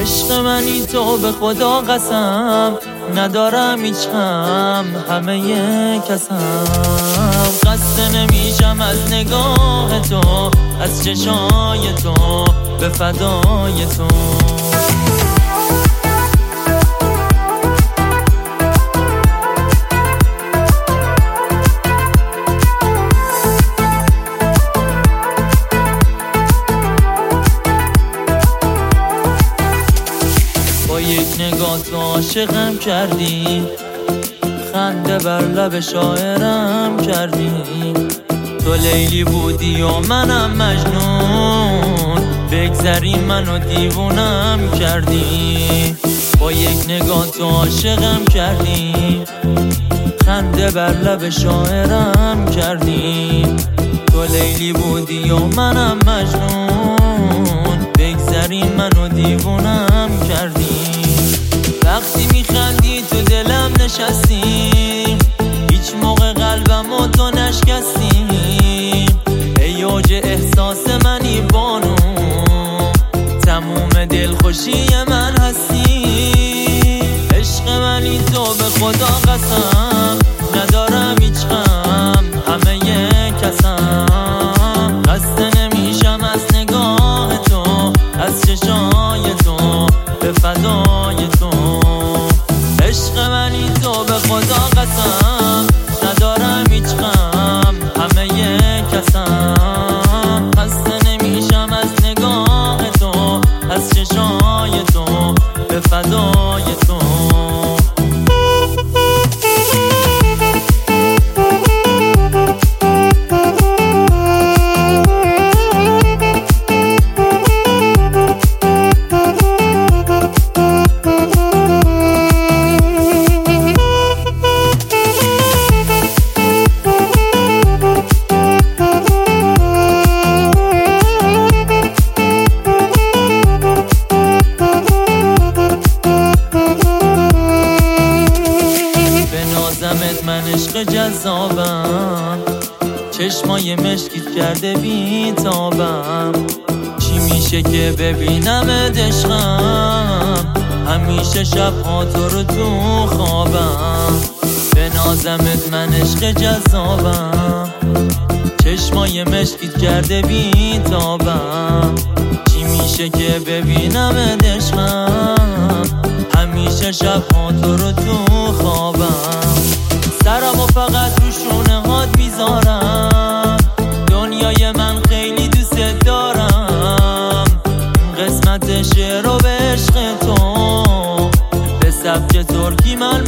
عشق منی تو به خدا قسم، ندارم هیچ غم همه کسم. خسته نمیشم از نگاه تو، از چشای تو به فدای تو. با یک نگاه تو عاشقم کردی، خنده بر لب شاعرم کردی. تو لیلی بودی و منم مجنون، بگذری منو دیوونم کردی. با یک نگاه تو عاشقم کردی، خنده بر لب شاعرم کردی. تو لیلی بودی و منم مجنون، بگذری منو دیوونم کردی. وقتی میخندی تو دلم نشستی، هیچ موقع قلبم و تو نشکستی. ای اوج احساس منی بانو، تموم دلخوشی من هستی. عشق منی تو به خدا قسم، ندارم هیچ غم همه کسم. خسته نمیشم از نگاه تو، از چشای تو به فدای تو. عشق منی تو به خدا قسم، ندارم هیچ غم همه کسم. خسته نمیشم از نگاه تو، از چشای تو به فدای تو. من عشق جذابم، چشمای مشکیت کرده بی تابم. چی میشه که ببینم عشقم، همیشه شبها تو رو تو خوابم. به نازمت من عشق جذابم، چشمای مشکیت کرده بی تابم. چی میشه که ببینم عشقم، همیشه شبها تو رو تو خوابم. سرمو فقط رو شونه هات میذارم، دنیای من خیلی دوست دارم. قسمت شعر و به عشق تو، به سبک ترکی من